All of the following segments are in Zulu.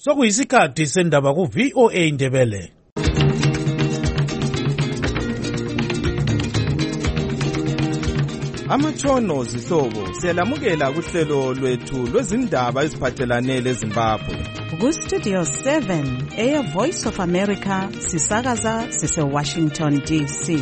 Sokuyisikhathi sendaba ku VOA Ndebele. Amatshono zihlobo siyalamukela kuhlelo lwethu lwezindaba eziphathelane leZimbabwe. Ku Studio 7 Air Voice of America sisakaza sise Washington DC.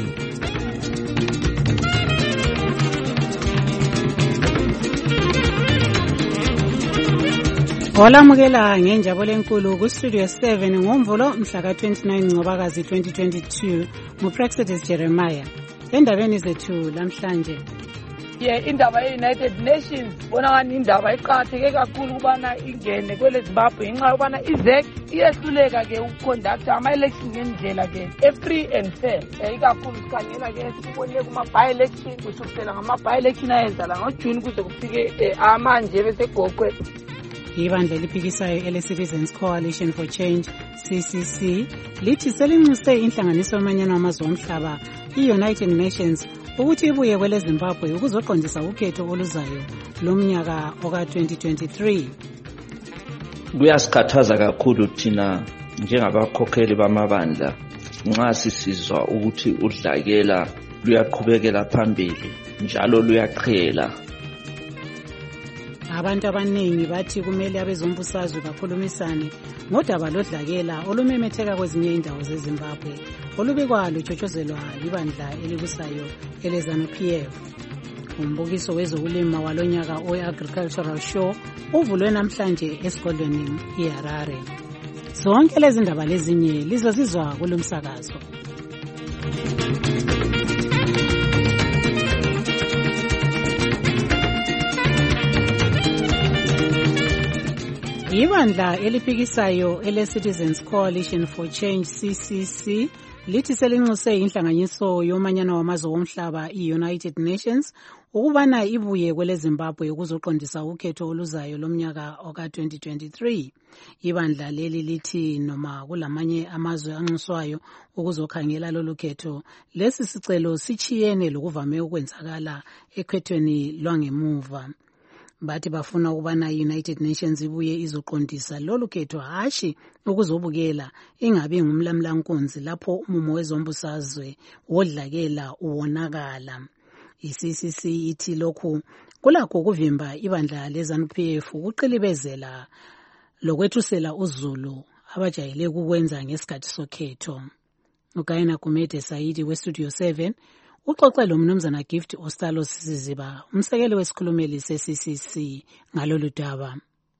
Olamukela ngenjabulo enkulu ku Studio 7 ngoMvulo mhla ka-29 Ncwabakazi 2022 nguPraxedis Jeremiah. Endabeni zethu namhlanje indaba ye-United Nations bonakani indaba eqakatheke kakhulu kubana ingene kwele Zimbabwe ngenxa yokubana iZEC iyehluleka ke ukuconducta ama-election ngendlela ke e-free and fair. Ikakhulu sikhangela ke sikubonile kuma-by-election kusukisela ngama-by-election ayenzala ngoJuni kuze kufike amanje besegoqwe. Ibandla eliphikisayo ele-Citizens Coalition for Change CCC lithi selinxuse inhlanganiso yomanyano wamazwe omhlaba i-United Nations ukuthi ibuye kwele Zimbabwe ukuzoqondisa ukhetho oluzayo lomnyaka oka-2023. Kuyasikhathaza kakhulu thina njengabakhokheli bamabandla nxa sisizwa ukuthi udlakela luyaqhubekela phambili njalo luyaqhela. Abantu abaningi bathi kumele abezombusazwe bakhulumisane ngodaba lodlakela olumemetheka kwezinye indawo zeZimbabwe olubikwa lutshotshozelwa libandla elibusayo eleZANU-PF. Umbukiso wezokulima walonyaka we-Agricultural Show uvulwe namhlanje esikolweni iHarare. Zonke lezi ndaba lezinye lizozizwa kulomsakazo. Ibandla eliphikisayo ele-Citizens Coalition for Change CCC lithi selinxuse inhlanganiso yomanyano wamazwe omhlaba i-United Nations ukubana ibuye kwele Zimbabwe ukuzoqondisa ukhetho oluzayo lomnyaka oka-2023. Ibandla leli lithi noma kulamanye amazwe anxuswayo ukuzokhangela lolu khetho, lesi sicelo sichiyene lokuvame ukwenzakala ekhethweni lwangemuva. Bathi bafuna ukubana i-United Nations ibuye izoqondisa lolu khetho hashi ukuzobukela ingabi ngumlamlankunzi lapho umumo wezombusazwe wodlakela uwonakala. I-CCC ithi lokhu kulakho ukuvimba ibandla leZANU-PF ukuqilibezela lokwethusela uzulu abajayele ukwenza ngesikhathi sokhetho. Ugayina Kumede Saidi we-Studio 7 uxoxe lo mnumzana Gift Ostalo Siziba umsekeli wesikhulumeli se-CCC ngalolu daba.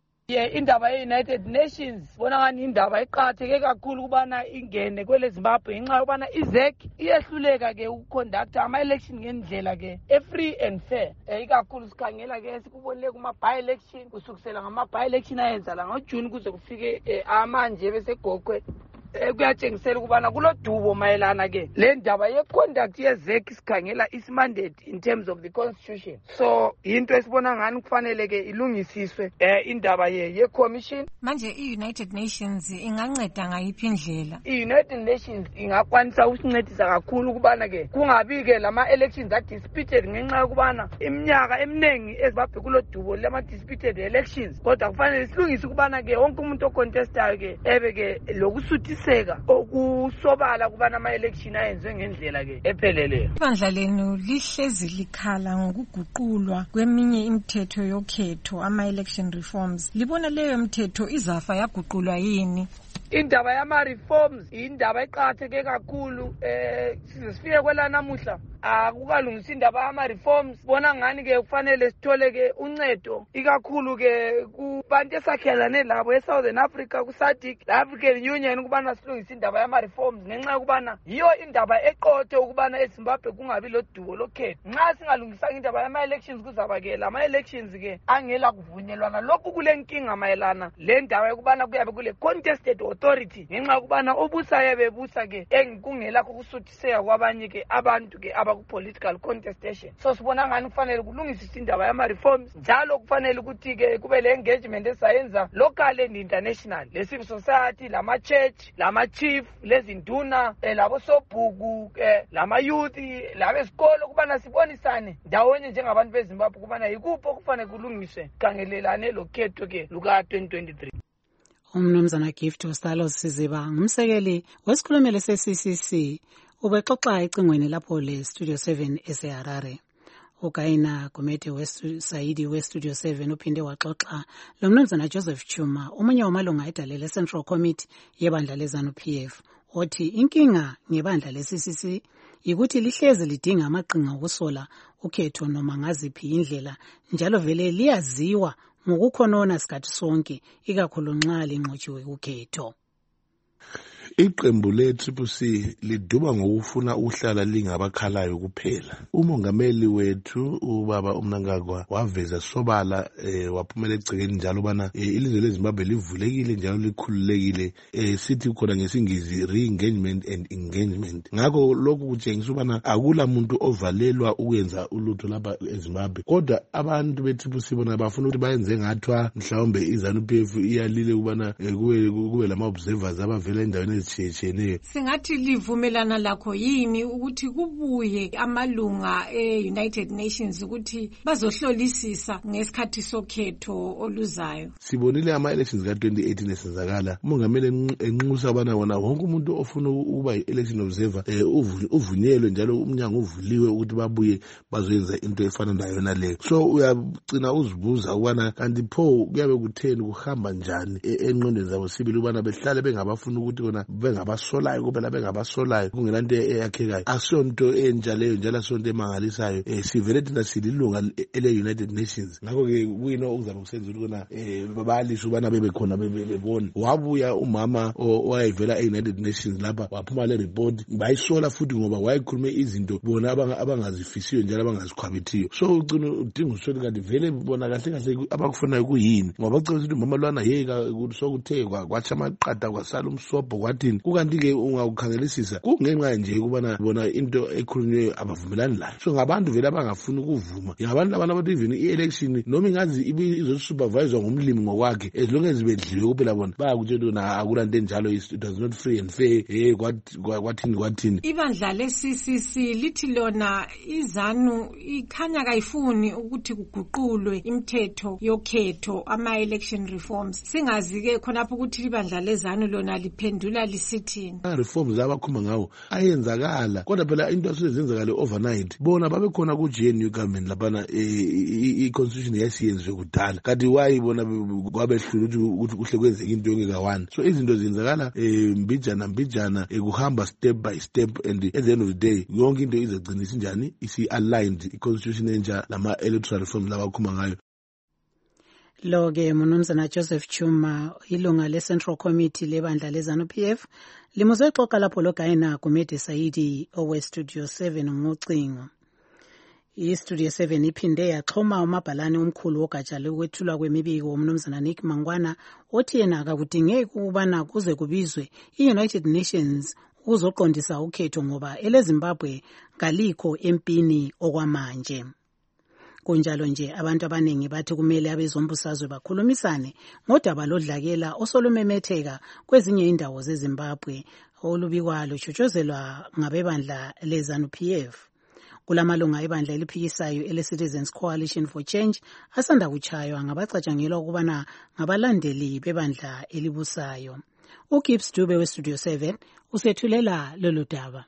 Indaba ye-United Nations bonakani indaba eqakatheke kakhulu kubana ingene kwele Zimbabwe ngenxa yokubana iZEC iyehluleka ke ukuconducta ama-election ngendlela ke e-free and fair. Ikakhulu sikhangela ke sikubonile kuma-by-election kusukisela ngama-by-election ayenzala ngoJuni kuze kufike amanje besegoqwe. Kuyatshengisela ukubana kulodubo mayelana ke le ndaba ye-conduct ye-ZEC sikhangela its mandate in terms of the constitution. So into esibona ngani kufanele ke ilungisiswe indaba ye-commission. Manje i-United Nations inganceda ngayiphi indlela? I-United Nations ingakwanisa ukusincedisa kakhulu ukubana ke kungabi ke lama-elections a-disputed ngenxa yokubana iminyaka eminingi eZimbabwe kulodubo lama-disputed elections. Kodwa kufanele silungise ukubana ke wonke umuntu ocontestayo ke ebe ke lokusuthi okusobala kubana ama-election ayenziwe ngendlela ke epheleleyo. Ibandla lenu lihlezi likhala ngokuguqulwa kweminye imithetho yokhetho ama-election reforms. Libona leyo mithetho izafa yaguqulwa yini? Indaba yama-reforms indaba eqakatheke kakhulu size sifike kwela namuhla akukalungisa indaba yama-reforms. Bona ngani ke kufanele sithole ke uncedo ikakhulu ke kubantu esakhelane labo eSouthern Africa ku-SADC le-African Union ukubana silungise indaba yama-reforms ngenxa yokubana yiyo indaba eqothe ukubana eZimbabwe kungabi lodubo lokhetho. Nxa singalungisanga indaba yama-elections kuzaba ke lama-elections ke angela kuvunyelwana. Lokhu kule nkinga mayelana le ndaba yokubana kuyabe kule contested authority ngenxa yokubana obusayo bebusa ke kungelakho kusuthiseka kwabanye ke abantu ke abaku-political contestation. So sibona ngani kufanele kulungisiswe indaba yama-reforms njalo kufanele ukuthi ke kube le-engagement esayenza local and international, le-civil society, lama-church, lama-chief, lezinduna, labosobhuku, lama-youth, labesikolo kubana sibonisane ndawonye njengabantu beZimbabwe kubana yikuphi okufanele kulungiswe khangelelane lokhetho ke luka-2023. Umnumzana Gift Ostalos Siziba ngumsekeli wesikhulumeli se-CCC ubexoxa ecingweni lapho le Studio 7 eseHarare. uGaina Gumede Saidi we-Studio 7 uphinde waxoxa lo mnumzana Joseph Chuma omunye wamalunga edale Central Committee yebandla leZANU-PF othi inkinga ngebandla le-CCC yikuthi lihlezi lidinga amaqhinga okusola ukhetho noma ngaziphi indlela njalo vele liyaziwa ngokukhonona sikhathi sonke ikakhulu nxa linqotshiwe ukhetho. Iqembu le-CCC liduba ngokufuna uhlala lingabakhalayo kuphela. Umongameli wethu ubaba uMnangagwa waveza sobala waphumela egcekeni njalo bana ilizwe leZimbabwe livulekile njalo likhululekile sithi khona ngesingisi re-engagement and engagement. Ngakho lokhu kutshengisa ubana akula muntu ovalelwa ukwenza ulutho lapha eZimbabwe. Kodwa abantu be-CCC bona bafuna ukuthi bayenze ngathwa mhlawumbe iZANU-PF iyalile ubana kube lama-observers abavela endaweni singathi livumelana lakho yini ukuthi kubuye amalunga e-United Nations ukuthi bazohlolisisa ngesikhathi sokhetho oluzayo? Sibonile ama-elections ka-2018 esenzakala. Umongameli enxusa abana wona wonke umuntu ofuna ukuba yi-election observer uvunyelwe njalo umnyango uvuliwe ukuthi babuye bazoyenza into efana nayo naleyo. So uyagcina uzibuza ukubana kanti pho kuyabe kutheni kuhamba njani engqondweni zabo sibili ubana behlale bengabafuna ukuthi kona bengabasolayo kuphela bengabasolayo kungelanto eyakhekayo. Asonto entsha leyo njalo asonto emangalisayo. Sivele thina sililunga ele-United Nations. Ngakho-ke kuyino okuzabe kusenza ukuthi kona babalisha ubana bebekhona bebona. Wabuya umama owayevela e-United Nations lapha waphuma le report bayisola futhi ngoba wayekhulume izinto bona abangazifisiyo njalo abangazikhwabithiyo. So ugcina udinga usole kanti vele bona kahle kahle abakufunayo kuyini ngoba bacebisa ukuthi mama lwana yeka sokuthe kwatsha amaqada kwasala umsobho kwathini. Kukanti-ke ungawukhangelisisa kungenxa nje ukubana bona into ekhulunywe abavumelani layo. So ngabantu vele abangafuni ukuvuma. Ngabantu labana bathi even i-election noma ingazi izosupervisor ngumlimi ngokwakhe as long as bedliwe kuphela bona bayakutshela ukuthi akulanto enjalo it was not free and fair kwathini. Ibandla le-CCC lithi lona iZANU ikhanya kayifuni ukuthi kuguqulwe imithetho yokhetho ama-election reforms. Singazi-ke khonapho ukuthi ibandla leZANU lona liphendula lisithini. Reforms abakhuluma ngawo ayenzakala kodwa phela into asezenzakale overnight. Bona babekhona ku-GNU government lapana i-constitution yasiyenzwe kudala kanti wayibona kwabehlula ukuthi kuhle kwenzeke into yonke ka-one. So izinto zenzakala mbijana kuhamba step by step and at the end of the day yonke into izagcina isinjani isi-aligned i-constitution entsha lama-electoral reforms labakhuluma ngayo. Lo-ke mnumzana Joseph Chuma ilunga le-Central Committee lebandla leZANU-PF limuzwe xoxa lapho loGaina Gumede Saidi owe-Studio 7 ngocingo. I-Studio 7 iphinde yaxhoma umabhalane omkhulu wogatsha lokwethulwa kwemibiko umnumzana Nick Mangwana othi yena akakudingeki ukubana kuze kubizwe i-United Nations ukuzoqondisa ukhetho ngoba eleZimbabwe ngalikho empini okwamanje. Kunjalo nje abantu abaningi bathi kumele abezombusazwe bakhulumisane ngodaba lodlakela osolumemetheka kwezinye indawo zeZimbabwe olubikwa lutshotshozelwa ngabebandla leZANU-PF. Kulamalunga ebandla eliphikisayo ele-Citizens Coalition for Change asanda kuchaywa ngabacatshangelwa ukubana ngabalandeli bebandla elibusayo. uGibbs Dube we-Studio 7 usethulela lolu daba.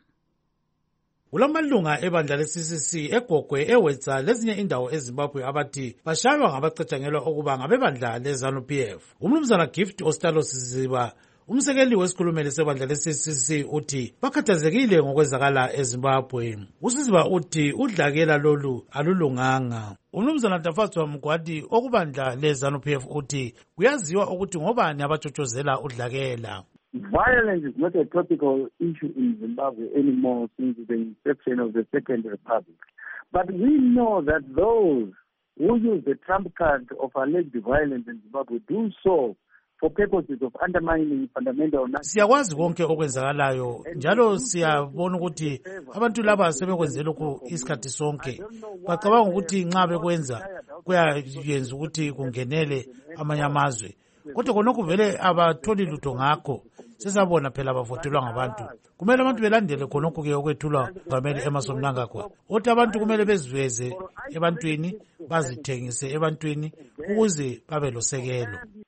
Kulamalunga ebandla le-CCC eGogwe eWetza lezinye indawo eZimbabwe abathi bashaywa ngabacatshangelwa ukuba ngabebandla leZANU-PF. Umnumzana Gift Ostalos Siziba umsekeli wesikhulumeli sebandla le-CCC uthi bakhathazekile ngokwenzakala eZimbabwe. uSiziba uthi udlakela lolu alulunganga. Umnumzana Dafatswa Mgwadi okubandla leZANU-PF uthi kuyaziwa ukuthi ngobani abatshotshozela udlakela. Violence is not a topical issue in Zimbabwe anymore since the inception of the Second Republic. But we know that those who use the trump card of alleged violence in Zimbabwe do so for purposes of undermining fundamental. Siyakwazi konke okwenzakalayo njalo siyabona ukuthi abantu laba sebekwenzela lokhu isikhathi sonke. Bacabanga ukuthi nxa bekwenza kuyayenza ukuthi kungenele amanye amazwe. Kodwa khonokho vele abatholi lutho ngakho. Sesabona phela abavotelwa ngabantu. Kumele abantu belandele khonokho ke okwethulwa ngameli Emmerson Mnangagwa. Othi abantu kumele beziveze ebantwini bazithengise ebantwini ukuze babe losekelo.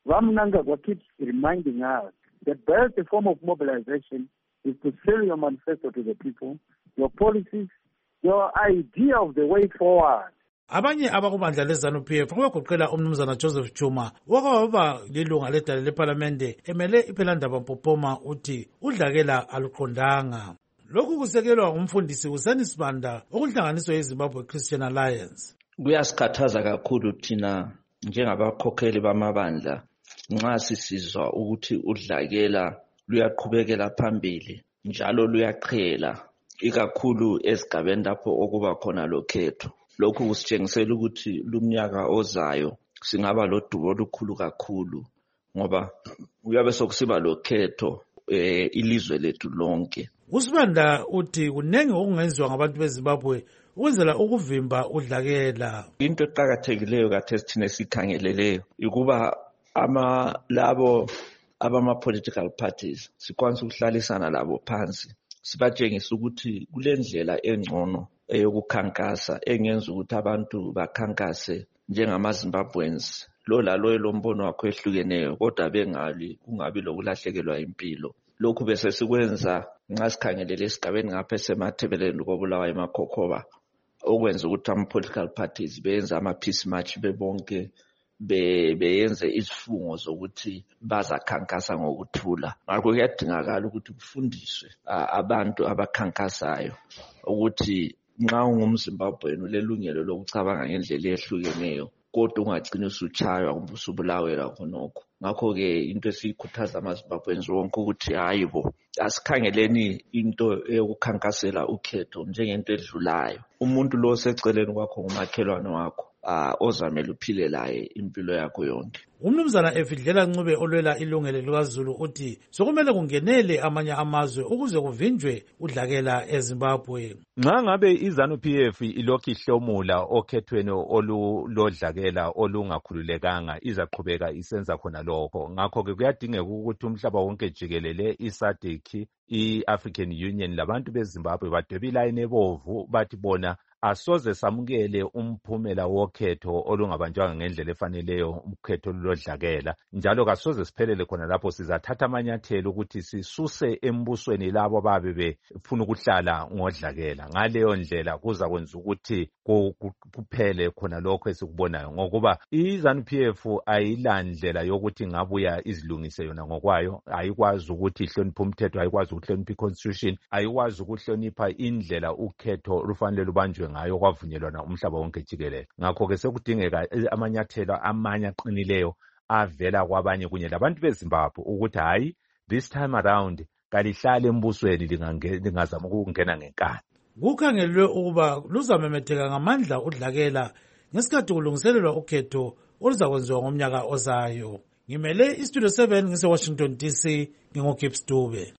Mnangagwa keeps reminding us the best form of mobilization is to sell your manifesto to the people, your policies, your idea of the way forward. Abanye abakubandla leZANU-PF abagoqela umnumzana Joseph Chuma wakwaba lilunga ledale leParlamente emele iPhelandaba Mpopoma uthi udlakela aluqondanga. Lokhu kusekelwa umfundisi uSani Sibanda okuhlanganiswa yeZimbabwe Christian Alliance. Kuyasikhathaza kakhulu thina njengabakhokheli bamabandla nxa sisizwa ukuthi udlakela luyaqhubekela phambili njalo luyaqhela ikakhulu esigabeni lapho okuba khona lokhetho. Lokhu kusitshengisela ukuthi lumnyaka ozayo singaba lodubo olukhulu kakhulu ngoba kuyabe sokusiba lokhetho ilizwe lethu lonke. uSibanda uthi kunenge okungenziwa ngabantu beZimbabwe ukwenzela ukuvimba udlakela. Into eqhakathekileyo kathesi thina sikhangeleleyo ukuba labo abama-political parties sikwanisa ukuhlalisana labo phansi sibatshengisa ukuthi kulendlela engcono eyokukhankasa engenza ukuthi abantu bakhankase njengama-Zimbabweans lo lalo elombono wakho ehlukeneyo kodwa kungabi lokulahlekelwa impilo. Lokhu bese sikwenza nxa sikhangelele esigabeni ngapha esemathebeleni koBulawayo eMakhokhoba okwenza ukuthi ama-political parties beyenze ama-peace march bebonke beyenze izifungo zokuthi bazakhankasa ngokuthula. Ngakho kuyadingakala ukuthi kufundiswe abantu abakhankasayo ukuthi nxa ungumZimbabwean ulelungelo lokucabanga ngendlela ehlukeneyo kodwa ungagcina usutshaywa kumbe usubulawela khonokho. Ngakho-ke into esiyikhuthaza amaZimbabweans wonke ukuthi hayibo asikhangeleni into eyokukhankasela ukhetho njengento edlulayo. Umuntu lo oseceleni kwakho ngumakhelwane wakho ozamele uphile laye impilo yakho yonke. Umnumzana Efidlela Ncube olwela ilungelo likaZulu uthi sokumele kungenele amanye amazwe ukuze kuvinjwe udlakela eZimbabwe. Nxa ngabe iZANU-PF ilokhu ihlomula okhethweni olulodlakela olungakhululekanga izaqhubeka isenza khona lokho. Ngakho-ke kuyadingeka ukuthi umhlaba wonke jikelele iSADC, i-African Union labantu beZimbabwe badwebe ilayini ebovu bathi bona asoze samukele umphumela wokhetho olungabanjwanga ngendlela efaneleyo ukhetho olulodlakela njalo kasoze siphelele khona lapho sizathatha amanyathelo ukuthi sisuse embusweni labo ababe befuna ukuhlala ngodlakela. Ngaleyo ndlela kuza kwenza ukuthi kuphele khona lokho esikubonayo ngokuba iZANU-PF ayilandlela yokuthi ngabuya izilungise yona ngokwayo, ayikwazi ukuthi ihloniphe umthetho, ayikwazi ukuhlonipha iconstitution, ayikwazi ukuhlonipha indlela ukhetho lufanele lubanjwe ngayo kwavunyelwana umhlaba wonke jikelele. Ngakho-ke sekudingeka amanyathelo amanye aqinileyo avela kwabanye kunye labantu beZimbabwe ukuthi hayi this time around kalihlale embusweni lingazama ukungena ngenkani. Kukhangelwe ukuba luzamemetheka ngamandla udlakela ngesikhathi kulungiselelwa ukhetho oluzakwenziwa ngomnyaka ozayo. Ngimele iStudio 7 ngise-Washington DC ngingoGibbs Dube.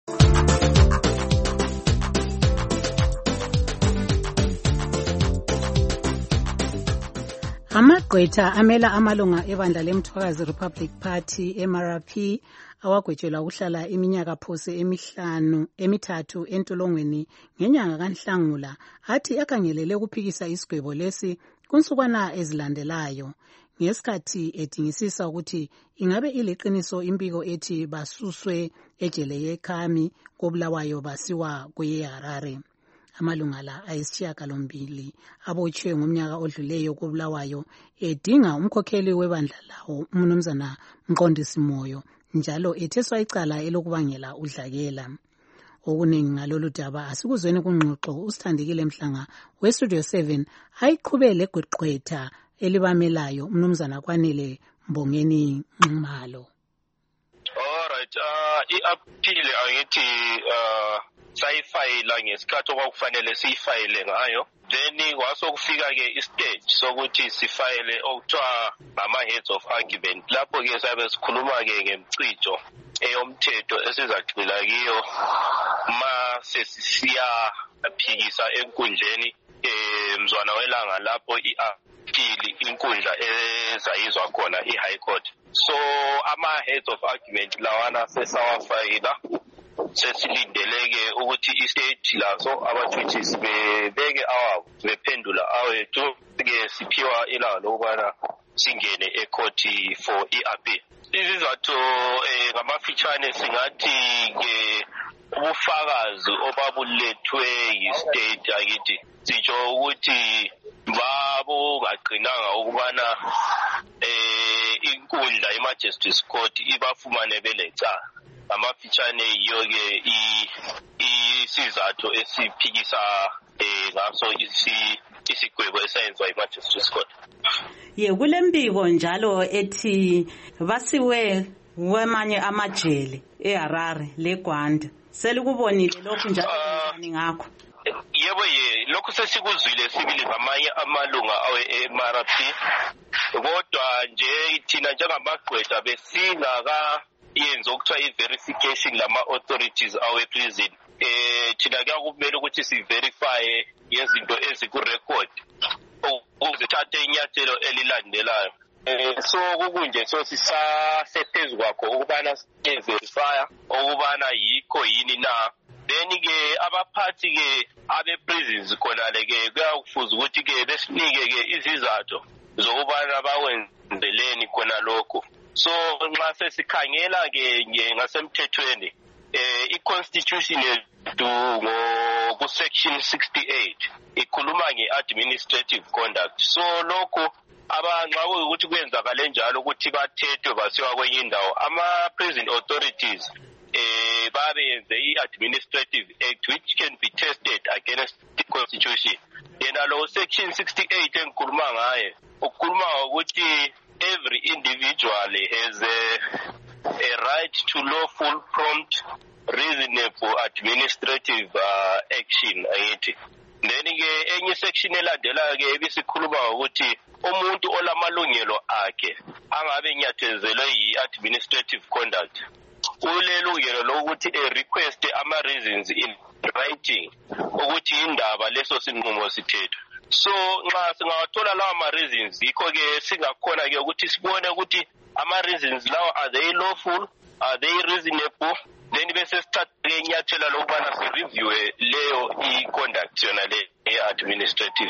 Amagqwetha amela amalunga ebandla leMthwakazi Republic Party MRP awagwetshelwa ukuhlala iminyaka phose emithathu entolongweni ngenyanga kaNhlangula athi akhangelele ukuphikisa isigwebo lesi kunsukwana ezilandelayo ngesikhathi edingisisa ukuthi ingabe iliqiniso impiko ethi basuswe ejele yeKhami koBulawayo basiwa kweHarare. Amalunga la ayisishiyagalombili abotshwe ngomnyaka odluleyo koBulawayo edinga umkhokheli webandla lawo umnumzana Mqondisi Moyo njalo etheswa icala elokubangela udlakela. Okuningi ngalolu daba asikuzweni kungxoxo uSithandekile Mhlanga weStudio 7 ayiqhubele gqwetha elibamelayo umnumzana Kwanele Mbongeni Nxumalo. Alright, i-appeal angithi sayifayila ngesikhathi okwakufanele siyifayile ngayo, then kwasokufika-ke istage sokuthi sifayile okuthiwa ngama-heads of argument. Lapho-ke sabe sikhuluma-ke ngemcijo eyomthetho esizagxila kiyo ma sesiyaphikisa enkundleni mzwana welanga lapho i-appeal inkundla ezayizwa khona i-High Court. So ama-heads of argument lawana sesawafayila, sesilindeleke ukuthi i-state lazo abathuthisi bebeke awabo bephendula awethu ke siphiwa ilanga lokubana singene ekhoti for i-appeal. Izizathu ngamafitshane singathi ke ubufakazi obabulethwe yi-state akithi sitsho ukuthi babungaqinanga ukubana inkundla i-Majesty's Court ibafumane belecala. Amafitshane yiyo-ke isizathu esiphikisa ngaso isigwebo esayenziwa i-Majesty's Court. Kulembiko njalo ethi basiwe kwamanye amajele eHarare leGwanda. Selikubonile lokhu njalo njani ngakho? Yebo lokhu sesikuzwile sibili ngamanye amalunga awe-MRP, kodwa nje thina njengamagqwetha besingakayenzi okuthiwa i-verification lama-authorities awe-prison. Thina kuyakumele ukuthi si-verifye ngezinto ezikurecord ukuzithatha inyathelo elilandelayo. So kukunje so sisasephezu kwakho ukubana siye-verifya ukubana yikho yini na. Then ke abaphathi ke abe-prisons khonale ke kuyakufuza ukuthi ke besinike ke izizathu zokubana bawenzeleni khona lokho. So nxa sesikhangela ke ngasemthethweni i-constitution yethu ku-section 68 ikhuluma nge-administrative conduct. So lokho nxa kuyukuthi kwenzakale njalo ukuthi bathethwe basiwa kwenye indawo, ama-prison authorities babenze i-administrative act which can be tested against the constitution. Yena lo section 68 engikhuluma ngaye ukhuluma ukuthi every individual has a right to lawful, prompt, reasonable administrative action ayithi. Then ke enye section elandelayo ke ebisikhuluma ukuthi umuntu olamalungelo akhe angabe nyathezelwe yi-administrative conduct ulelungelo lokuthi request ama-reasons in writing ukuthi indaba leso sinqumo sithethwe. So nxa singawathola lawa ma-reasons yikho ke singakhona ke ukuthi sibone ukuthi ama-reasons lawa are they lawful, are they reasonable, then bese sithathe inyathela lokubana sireviewe leyo i-conduct yona le e-administrative.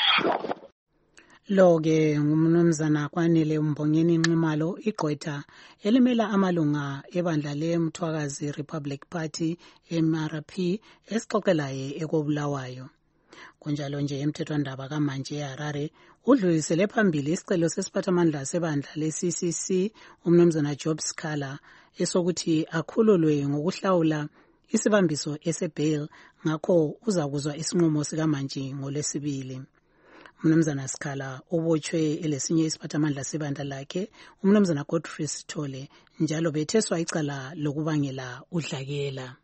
Lo-ke ngumnumzana Kwanele Mbongeni Nxumalo, igqwetha elimela amalunga ebandla leMthwakazi Republic Party MRP esixoxelaye ekobulawayo. Kunjalo nje emthethwandaba kamanje eHarare udlulisele phambili isicelo sesiphathamandla sebandla le-CCC umnumzana Job Scala esokuthi akhululwe ngokuhlawula isibambiso esebail, ngakho uzakuzwa isinqumo sikamanje ngolwesibili. Umnumzana Scala ubotshwe elesinye isiphathamandla sebandla lakhe umnumzana Godfrey Sithole, njalo betheswa icala lokubangela udlakela.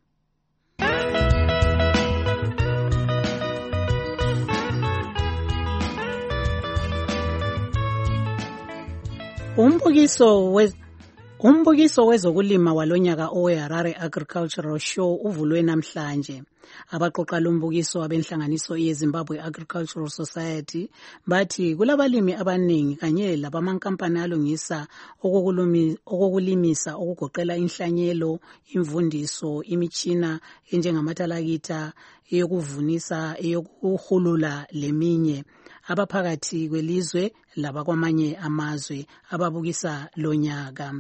Umbukiso wezokulima walonyaka oweHarare Agricultural Show uvulwe namhlanje. Abaqoqa lombukiso abenhlanganiso yeZimbabwe Agricultural Society bathi kulabalimi abaningi kanye labamankampani alungisa okokulimisa okugoqela inhlanyelo, imvundiso, imitshina enjengamatalakita, eyokuvunisa, eyokuhulula leminye, abaphakathi kwelizwe labakwamanye amazwe ababukisa lonyaka.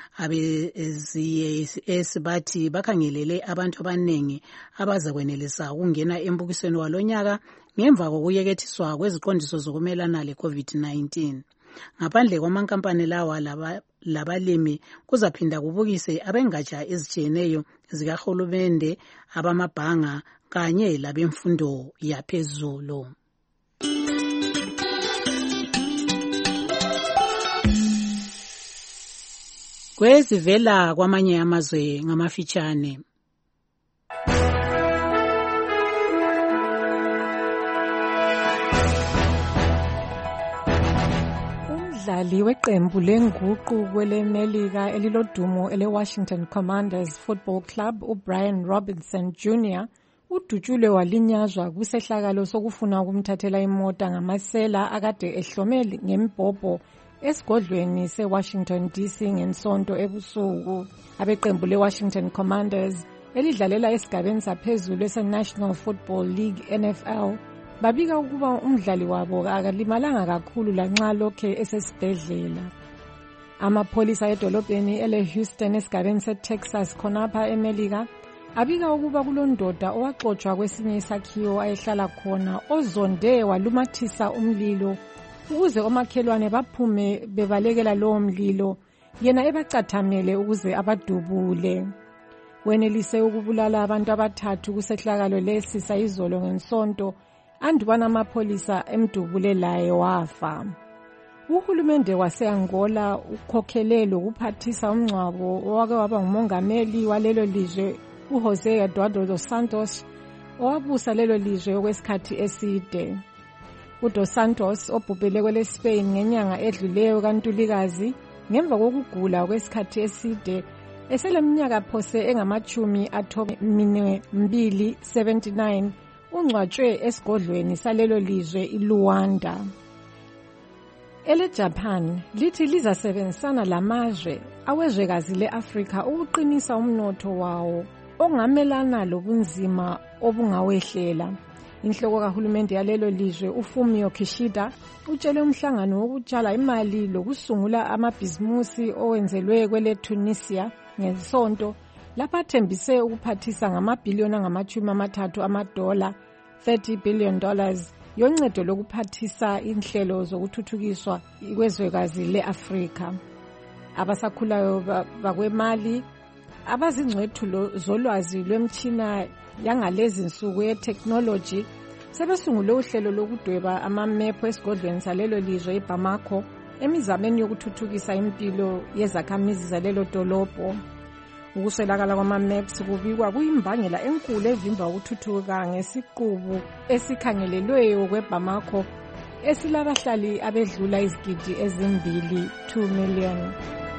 Abeziyesi bathi bakhangelele abantu abanengi abazakwenelisa ukungena embukisweni walonyaka ngemva kokuyekethiswa kweziqondiso zokumelana le-COVID-19. Ngaphandle kwamankampani lawa labalimi kuzaphinda kubukise abengatsha ezitshiyeneyo zikahulumende, abamabhanga kanye labemfundo yaphezulu. Kwezivela kwamanye amazwe ngamafitshane. Umdlali weqembu lenguqu kwelemelika elilodumo ele-Washington Commanders Football Club uBrian Robinson Jr. udutshulwe walinyazwa kwisehlakalo sokufuna ukumthathela imota ngamasela akade ehlome ngembhobho esigodlweni se-Washington DC ngensonto ebusuku. Abeqembu le-Washington Commanders elidlalela esigabeni saphezulu ese-National Football League NFL babika ukuba umdlali wabo akalimalanga kakhulu lanxa lokhe esesibhedlela. Amapholisa edolobheni ele-Houston esigabeni se-Texas khonapha eMelika abika ukuba kulondoda owaxotshwa kwesinye isakhiwo ayehlala khona ozonde walumathisa umlilo ukuze omakhelwane baphume bebalekela lowo mlilo, yena ebacathamele ukuze abadubule. Wenelise ukubulala abantu abathathu kusehlakalo lesi sayizolo ngensonto, andubana amapholisa emdubule laye wafa. Uhulumende wase-Angola ukhokhele lokuphathisa umngcwabo owake waba ngumongameli walelo lizwe uJosé Eduardo dos Santos, owabusa lelo lizwe okwesikhathi eside. UDos Santos obhubhele kwele-Spain ngenyanga edluleyo kaNtulikazi ngemva kokugula kwesikhathi eside eseleminyaka phose engama-279, ungcwatshwe esigodlweni salelo lizwe iLuanda. Ele-Japan lithi lizasebenzisana lamazwe awezwekazi le-Afrika ukuqinisa umnotho wawo ongamelana lobunzima obungawehlela. Inhloko kahulumende yalelo lizwe uFumio Kishida utshele umhlangano wokutshala imali lokusungula amabhizimusi owenzelwe kwele-Tunisia ngensonto lapho athembise ukuphathisa ngamabhiliyoni $30 $30 billion yoncedo lokuphathisa inhlelo zokuthuthukiswa kwezwekazi le-Afrika. Abasakhulayo bakwemali abazingcwethu zolwazi lwemtshina yangalezi nsuku ye-technology sebesungule uhlelo lokudweba amamephu esigodlweni salelo lizwe iBamako emizameni yokuthuthukisa impilo yezakhamizi zalelo dolobho. Ukuswelakala kwama-maps kubikwa kuyimbangela enkulu evimba ukuthuthuka ngesiqubu esikhangelelweyo kweBamako esilabahlali abedlula izigidi ezimbili 2 million.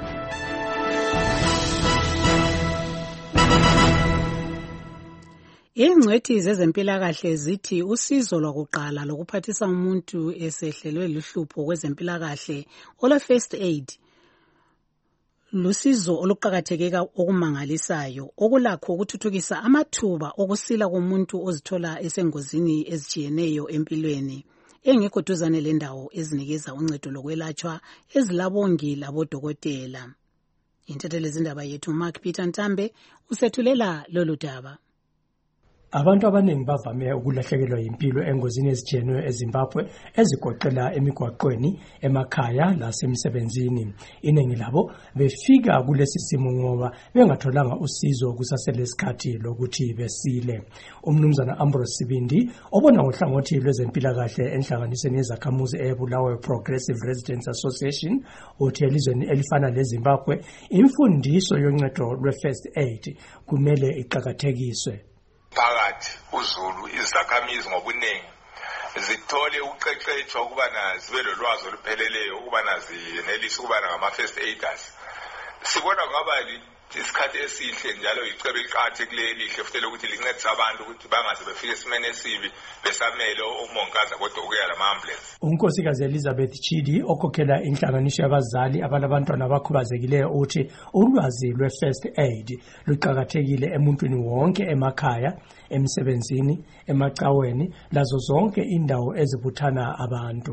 Ingcwethi zezempilakahle zithi usizo lwakuqala lokuphathisa umuntu esehlelwe luhlupho kwezempilakahle olwe-first aid lusizo oluqakatheke okumangalisayo okulakho ukuthuthukisa amathuba okusila komuntu ozithola esengozini ezitshiyeneyo empilweni engekho duzane lendawo ezinikeza uncedo lokwelatshwa ezilabongi labodokotela. Intatheli zindaba yethu Mark Peter Ntambe usethulela lolu daba. Abantu abaningi bavame ukulahlekelwa impilo engozini ezijiyeneyo eZimbabwe ezigoqela emigwaqweni, emakhaya lasemsebenzini. Iningi labo befika kulesi simo ngoba bengatholanga usizo kusaselesikhathi lokuthi besile. Umnumzana Ambrose Sibindi obona ngohlangothi lwezempilakahle enhlanganisweni yezakhamuzi eBulawayo Progressive Residents Association uthi elizweni elifana leZimbabwe imfundiso yoncedo lwe-first aid kumele iqakathekiswe. Phakathi uZulu izakhamizi ngobuningi zithole uqeqeshwa ukubana zibe lolwazi olupheleleyo ukubana zinelise ukubana ngama-first aiders. Sibona ngabali isikhathi esihle njalo icebo eliqakathekileyo elihle futhi lokuthi lincedise abantu ukuthi bangaze befike esimeni esibi besamele umongikazi kodwa lama-ambulance. Unkosikazi Elizabeth Chidi okhokhela inhlanganiso yabazali abalabantwana abakhubazekileyo uthi ulwazi lwe-first aid luqakathekile emuntwini wonke emakhaya, emsebenzini, emacaweni lazo zonke indawo ezibuthana abantu.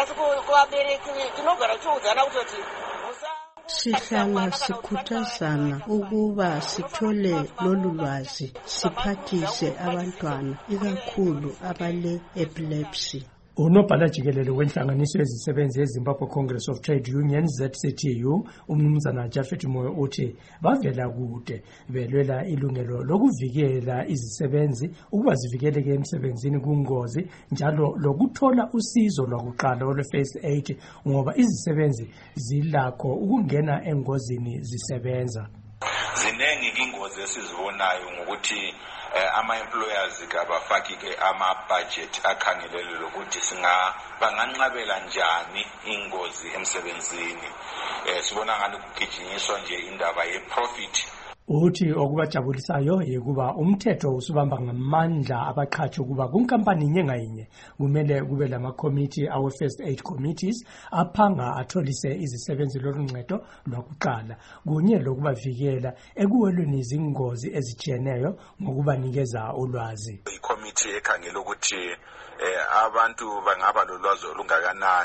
Sihlala sikhuthazana ukuba sithole lolu lwazi siphathise abantwana ikakhulu abale-epilepsy. Unobhala jikelele wenhlanganiso yezisebenzi yeZimbabwe Congress of Trade Unions ZCTU umnumzana Jafet Moyo uthi bavela kude belwela ilungelo lokuvikela izisebenzi ukuba zivikeleke emsebenzini kungozi njalo lokuthola usizo lwakuqala olwe-first aid ngoba izisebenzi zilakho ukungena engozini zisebenza. Ziningi ingozi esizibonayo ngokuthi ama-employers kabafaki-ke ama-budget akhangelelwe lokuthi banganqabela njani ingozi emsebenzini. Sibona ngani kugijinyiswa nje indaba ye-profit. Uthi okubajabulisayo yikuba umthetho usubamba ngamandla abaqhatshi ukuba kunkampani inye ngayinye kumele kube lama-committee awe-first aid committees aphanga atholise izisebenzi loluncedo lwakuqala kunye lokubavikela ekuwelweni izingozi ezijiyeneyo ngokubanikeza ulwazi. I-committee ekhangela ukuthi abantu bangaba lolwazi olungakanani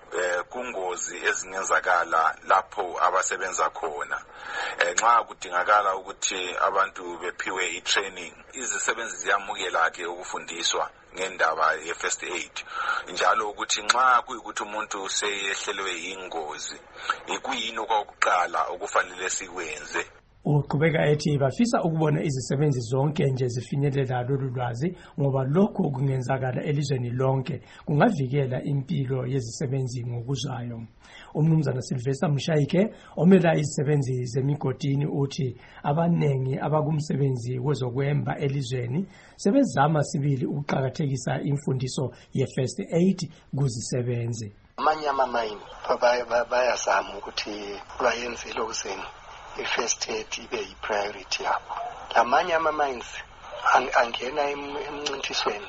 kungozi ezingenzakala lapho abasebenza khona. Nxa kudingakala ukuthi abantu bephiwe i-training, izisebenzi ziyamukela ke ukufundiswa ngendaba ye-first aid, njalo ukuthi nxa kuyikuthi umuntu seyehlelwe ingozi ikuyini okokuqala okufanele sikwenze. Uqhubeka ethi bafisa ukubona izisebenzi zonke nje zifinyelela lolu lwazi ngoba lokho kungenzakala elizweni lonke kungavikela impilo yezisebenzi ngokuzayo. Umnumzana Sylvester Mshayike omela izisebenzi zemigodini uthi abanengi abakumsebenzi wezokwemba elizweni sebezama sibili ukuqhakathekisa imfundiso ye-first aid kuzisebenzi. Amanye ama-mine bayazama ukuthi bayenze lokuzeni i-first aid ibe yi-priority yabo. Lamanye ama-mines angena emncintisweni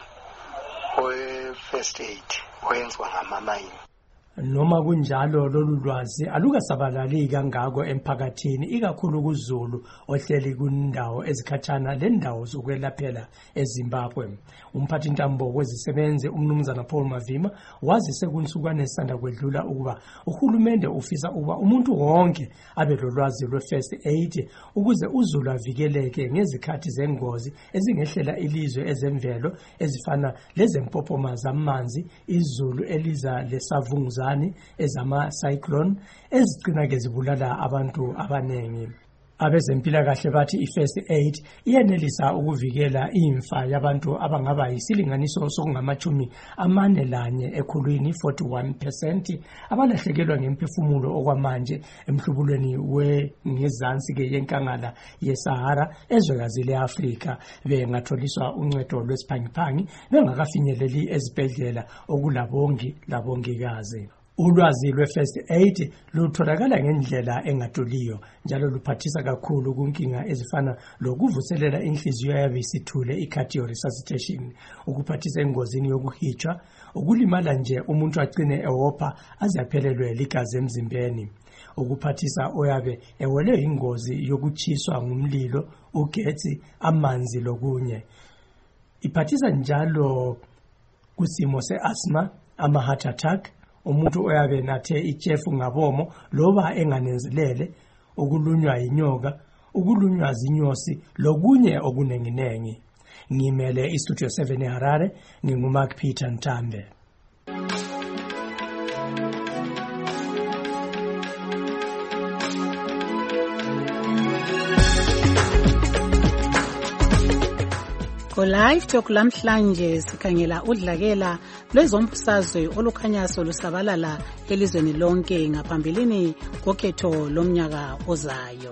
we-first aid oyenziwa ngama-mine. Noma kunjalo lolu lwazi alukasabalali kangako emphakathini ikakhulu kuZulu ohleli kundawo ezikhatshana lendawo zokwelaphela eZimbabwe. Umphathintambo wezisebenzi umnumzana Paul Mavima wazise kunsukwane esanda kwedlula ukuba uhulumende ufisa ukuba umuntu wonke abe lolwazi lwe-first aid ukuze uZulu avikeleke ngezikhathi zengozi ezingehlela ilizwe ezemvelo ezifana lezempophoma zamanzi, izulu eliza lesavunguzane ezama-cyclone ezigcina ke zibulala abantu abanengi. Abezempilakahle bathi i-first aid iyenelisa ukuvikela imfa yabantu abangaba yisilinganiso sokungama-41 ekhulwini 41% abalahlekelwa ngemphefumulo okwamanje emhlubulweni ngezansi ke yenkangala yeSahara ezwekazi le-Afrika bengatholiswa uncedo lwesiphangiphangi bengakafinyeleli ezibhedlela okulabongi labongikazi. Ulwazi lwe-first aid lutholakala ngendlela engaduliyo njalo luphathisa kakhulu kunkinga ezifana lokuvuselela inhliziyo yabe isithule i-cardio resuscitation, ukuphathisa engozini yokuhitshwa, ukulimala nje umuntu agcine ewopha aze aphelelwe ligazi emzimbeni, ukuphathisa oyabe ewelwe ingozi yokutshiswa ngumlilo, ugetsi, amanzi lokunye. Iphathisa njalo kusimo se-asthma, ama-heart attack, umuntu oyabe nathe ijefu ngabomo loba enganenzelele, ukulunywa yinyoka, ukulunywa zinyosi lokunye okunenginengi. Ngimele iStudio 7 eHarare, nginguMark Peter Ntambe. Live Talk lamhlanje sikhangela udlakela lwezombusazwe olukhanya solusabalala elizweni lonke ngaphambilini kokhetho lomnyaka ozayo.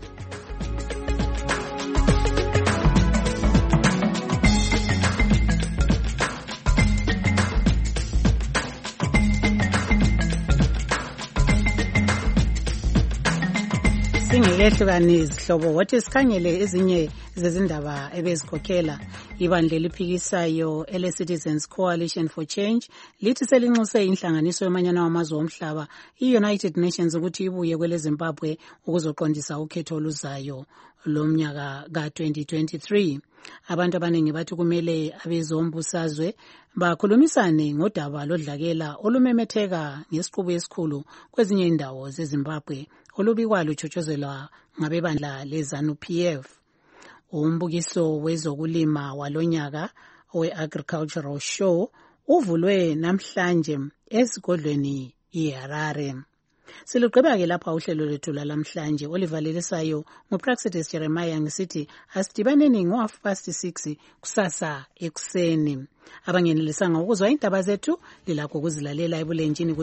Singelehlukani izihlobo wothi sikhangele ezinye zezindaba ebezikhokhela. Ibandla eliphikisayo ele-Citizens Coalition for Change lithi selinxuse inhlanganiso yomanyano wamazwe omhlaba i-United Nations ukuthi ibuye kwele Zimbabwe ukuzoqondisa ukhetho oluzayo lomnyaka ka-2023. Abantu abaningi bathi kumele abezombusazwe bakhulumisane ngodaba lodlakela olumemetheka ngesiqubu esikhulu kwezinye indawo zeZimbabwe olubikwa lutshotshozelwa ngabebandla leZANU-PF. Umbukiso wezokulima walonyaka we-Agricultural Show uvulwe namhlanje esigodlweni iHarare. Siluqhubeka ke lapha uhlelo lwethu lamhlanje olivalelisayo nguPraxidis Jeremiah ngisithi asidibaneni ngo-6:30 kusasa ekuseni. Abangenelisanga ukuzwa indaba zethu lilakho ukuzilalela ebulenjini ku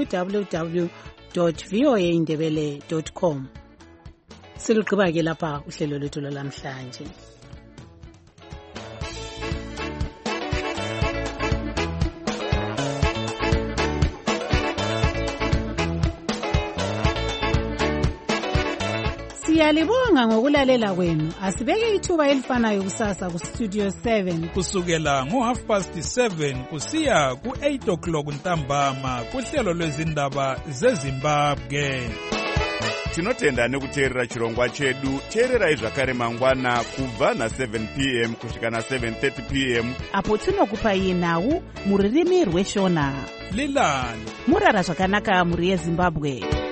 www.voaindebele.com. Siluqhubeka ke lapha uhlelo lwethu lamhlanje. Siyalibonga ngokulalela kwenu. Asibeke ithuba elifanayo kusasa ku Studio 7 kusukela ngo-7:30 kusiya ku-8 o'clock ntambama kuhlelo lwezindaba zeZimbabwe. tinotenda nekuteerera chirongwa chedu. Teererai zvakare mangwana kubva na7 p.m. kusvika na7:30 p.m. apo tinokupai nhau mururimi rweshona. Lilani murara zvakanaka muri yeZimbabwe.